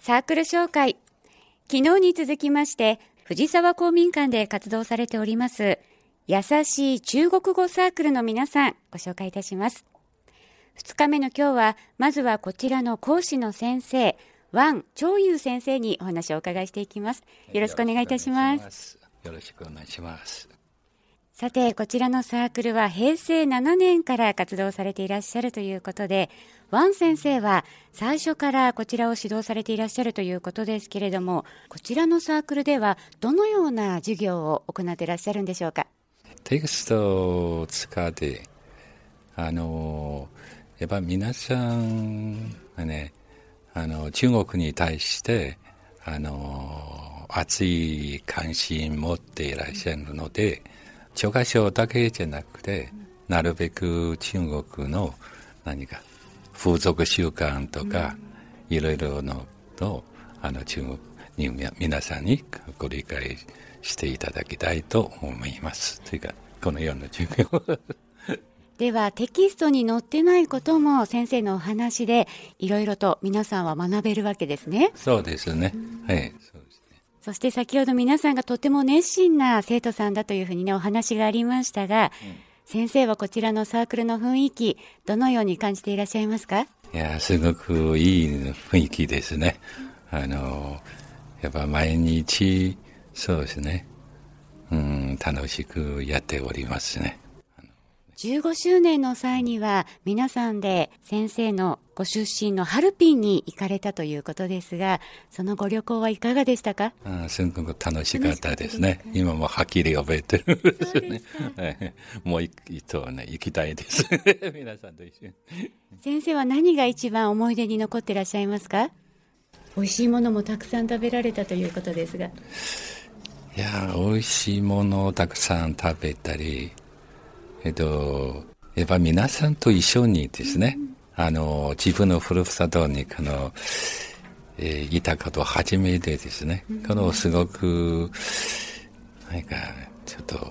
サークル紹介。昨日に続きまして藤沢公民館で活動されております優しい中国語サークルの皆さん、ご紹介いたします。2日目の今日はまずはこちらの講師の先生、ワン・チョウユウ先生にお話をお伺いしていきます。よろしくお願いいたします。 よろしくお願いします。 さて、こちらのサークルは平成7年から活動されていらっしゃるということで、ワン先生は最初からこちらを指導されていらっしゃるということですけれども、こちらのサークルではどのような授業を行っていらっしゃるんでしょうか。 テキストを使ってやっぱ皆さんがね、中国に対して熱い関心持っていらっしゃるので、教科書だけじゃなくて、なるべく中国の何か風俗習慣とか、いろいろのと中国に皆さんにご理解していただきたいと思います。というかこのような授業ではテキストに載ってないことも先生のお話でいろいろと皆さんは学べるわけですね。 そうですね、はい、そうですね。 そして先ほど皆さんがとても熱心な生徒さんだというふうにねお話がありましたが、先生はこちらのサークルの雰囲気どのように感じていらっしゃいますか。 いや、すごくいい雰囲気ですね。やっぱ毎日そうですね、楽しくやっておりますね。 15周年の際には皆さんで先生のご出身のハルピンに行かれたということですが、そのご旅行はいかがでしたか。 すごく楽しかったですね。今もはっきり覚えてるんですね。もう一度ね、行きたいです皆さんと一緒に。 先生は何が一番思い出に残ってらっしゃいますか。美味しいものもたくさん食べられたということですが。 いや、美味しいものをたくさん食べたり、やっぱ皆さんと一緒にですね、自分のふるさとにいたこと初めてですね、すごくなんかちょっと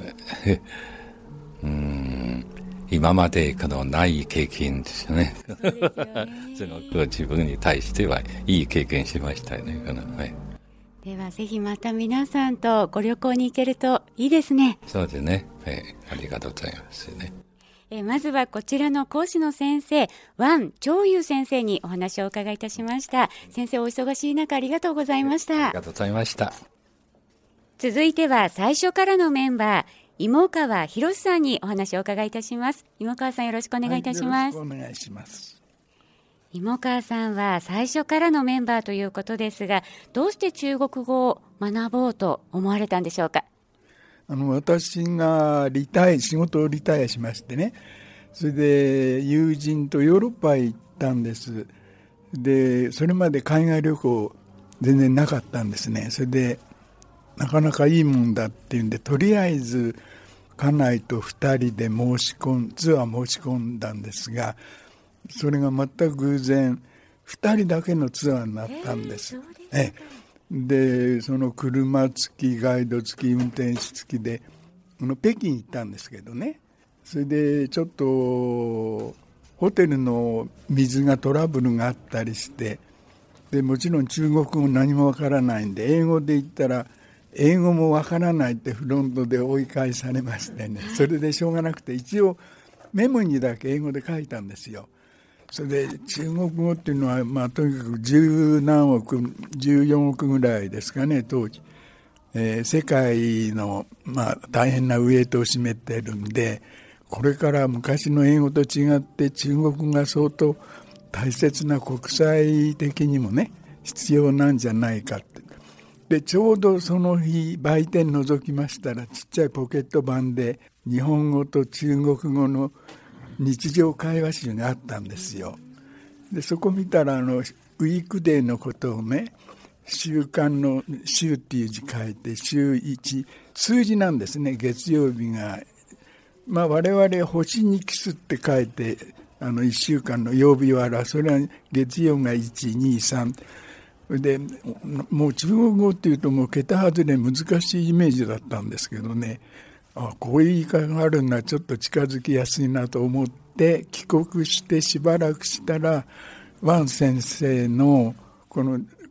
今までない経験ですね。すごく自分に対してはいい経験しましたね。はい、 ではぜひまた皆さんとご旅行に行けるといいですね。 そうですね、はい、ありがとうございますね。 まずはこちらの講師の先生、ワン・チョウユウ先生にお話をお伺いいたしました。先生、お忙しい中ありがとうございました。 ありがとうございました。 続いては最初からのメンバー、芋川博さんにお話をお伺いいたします。芋川さん、よろしくお願いいたします。 よろしくお願いします。 芋川さんは最初からのメンバーということですが、どうして中国語を学ぼうと思われたんでしょうか。 私が仕事をリタイアしましてね、それで友人とヨーロッパへ行ったんです。でそれまで海外旅行全然なかったんですね。それでなかなかいいもんだっていうんで、とりあえず家内と2人でツアー申し込んだんですが、それが全く偶然2人だけのツアーになったんです。でその車付きガイド付き運転手付きで北京行ったんですけどね、それでちょっとホテルの水がトラブルがあったりして、でもちろん中国語何もわからないんで、英語で言ったら英語もわからないってフロントで追い返されましてね、それでしょうがなくて一応メモにだけ英語で書いたんですよ。それで中国語っていうのは、とにかく14億ぐらいですかね当時、世界の、大変なウエイトを占めてるんで、これから昔の英語と違って中国語が相当大切な国際的にもね必要なんじゃないかって。でちょうどその日売店覗きましたら、ちっちゃいポケット版で日本語と中国語の日常会話集があったんですよ。でそこ見たらウィークデーのことをね、週間の週っていう字書いて週1数字なんですね。月曜日が、我々星にキスって書いて1週間の曜日を表す。それは月曜が123で、もう中国語っていうともう桁外れ難しいイメージだったんですけどね、こういう言い方があるのはちょっと近づきやすいなと思って帰国してしばらくしたら、ワン先生のこの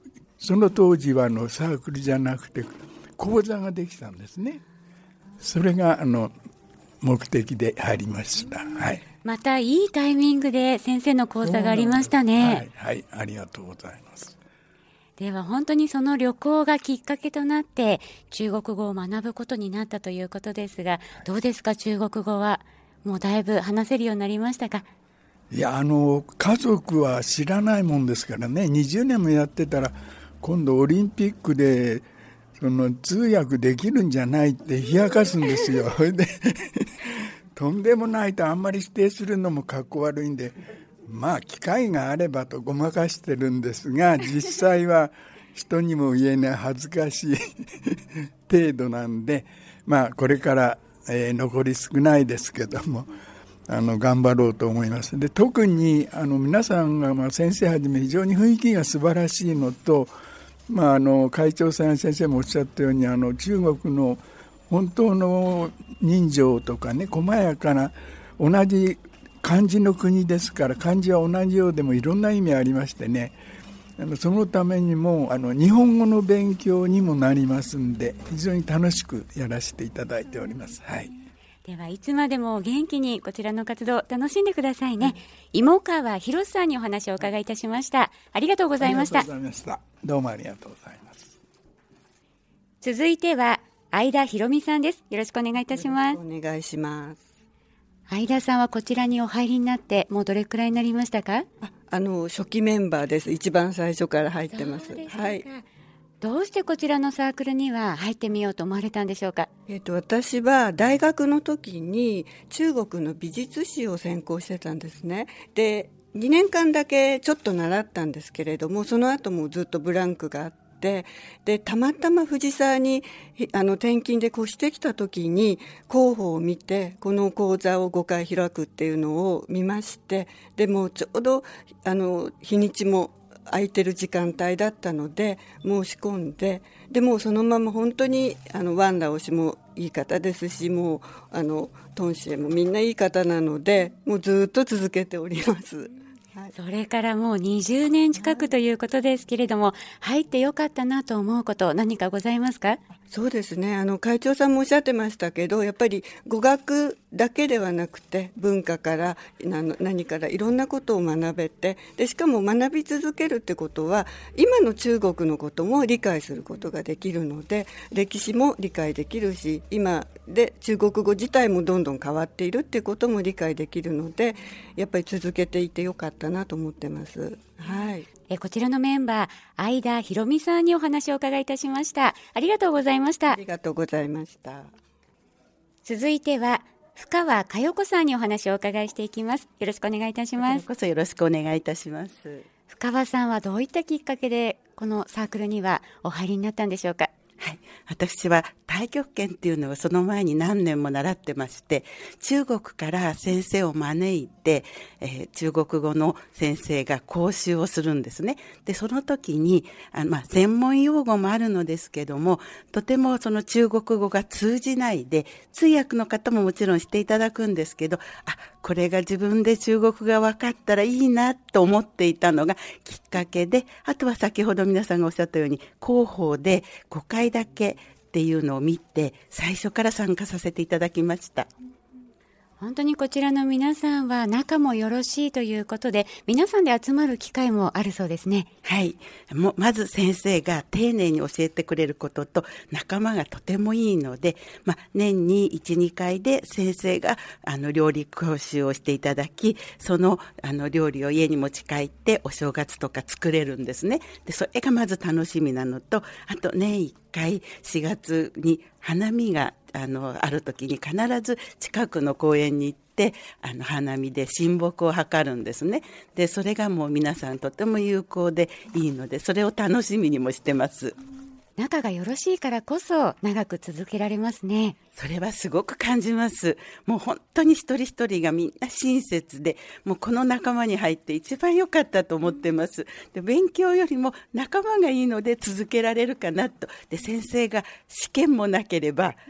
その当時はサークルじゃなくて講座ができたんですね。それが目的で入りました。はい、 またいいタイミングで先生の講座がありましたね。 はい、はい、ありがとうございます。 では本当にその旅行がきっかけとなって中国語を学ぶことになったということですが、どうですか、中国語はもうだいぶ話せるようになりましたか？ いや、家族は知らないもんですからね。20年もやってたら今度オリンピックで通訳できるんじゃないって冷やかすんですよ。でとんでもないとあんまり否定するのもかっこ悪いんで、まあ機会があればとごまかしてるんですが、実際は人にも言えない恥ずかしい程度なんで、まあこれから、残り少ないですけども頑張ろうと思います。で、特に皆さんが、先生はじめ非常に雰囲気が素晴らしいのと、会長さんや先生もおっしゃったように中国の本当の人情とかね、細やかな、同じ漢字の国ですから、漢字は同じようでもいろんな意味ありましてね、そのためにも日本語の勉強にもなりますんで、非常に楽しくやらせていただいております。はい、 ではいつまでも元気にこちらの活動楽しんでくださいね。芋川博さんにお話をお伺いいたしました。ありがとうございました。 ありがとうございました。どうもありがとうございます。 続いては相田博美さんです。よろしくお願いいたします。 お願いします。 相田さんはこちらにお入りになってもうどれくらいになりましたか？ 初期メンバーです。一番最初から入ってます。はい。 どうしてこちらのサークルには入ってみようと思われたんでしょうか？ 私は大学の時に中国の美術史を専攻してたんですね。で、2年間だけちょっと習ったんですけれども、その後もずっとブランクがあって、でたまたま藤沢に転勤で越してきた時に広報を見て、この講座を5回開くっていうのを見まして、でもちょうど日にちも空いてる時間帯だったので申し込んで、でもうそのまま本当にワン・ラオ氏もいい方ですし、もうトンシエもみんないい方なので、もうずっと続けております。はい、 それからもう20年近くということですけれども、入ってよかったなと思うこと何かございますか？ そうですね、会長さんもおっしゃってましたけど、やっぱり語学だけではなくて文化から何からいろんなことを学べて、でしかも学び続けるってことは今の中国のことも理解することができるので、歴史も理解できるし、今で中国語自体もどんどん変わっているっていうことも理解できるので、やっぱり続けていてよかったなと思ってます。はい、 こちらのメンバー相田博美さんにお話をお伺いいたしました。ありがとうございました。 ありがとうございました。 続いては深川佳代子さんにお話をお伺いしていきます。よろしくお願いいたします。 こそよろしくお願いいたします。 深川さんはどういったきっかけでこのサークルにはお入りになったんでしょうか？ はい、私は太極拳っていうのをその前に何年も習ってまして、中国から先生を招いて、中国語の先生が講習をするんですね。でその時に専門用語もあるのですけども、とてもその中国語が通じないで、通訳の方ももちろんしていただくんですけど、これが自分で中国語が分かったらいいなと思っていたのがきっかけで、あとは先ほど皆さんがおっしゃったように広報で5回だけっていうのを見て、最初から参加させていただきました。 本当にこちらの皆さんは仲もよろしいということで、皆さんで集まる機会もあるそうですね。 はい、まず先生が丁寧に教えてくれることと、仲間がとてもいいので、年に 1,2 回で先生が料理講習をしていただき、その料理を家に持ち帰ってお正月とか作れるんですね。でそれがまず楽しみなのと、あと年1回4月に花見がある時に必ず近くの公園に行って花見で親睦を図るんですね。でそれがもう皆さんとても有効でいいので、それを楽しみにもしてます。 仲がよろしいからこそ長く続けられますね。 それはすごく感じます。もう本当に一人一人がみんな親切で、もうこの仲間に入って一番良かったと思ってます。で勉強よりも仲間がいいので続けられるかなと。で先生が試験もなければ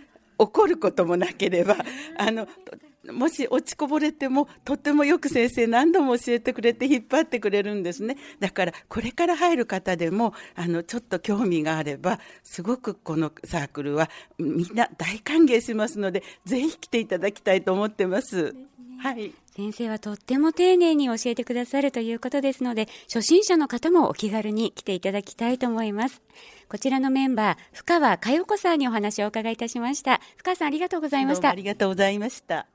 怒ることもなければもし落ちこぼれてもとってもよく先生何度も教えてくれて引っ張ってくれるんですね。だからこれから入る方でもちょっと興味があればすごくこのサークルはみんな大歓迎しますので、ぜひ来ていただきたいと思ってます。はい、 先生はとっても丁寧に教えてくださるということですので、初心者の方もお気軽に来ていただきたいと思います。こちらのメンバー、深川佳代子さんにお話をお伺いいたしました。深川さん、ありがとうございました。 どうもありがとうございました。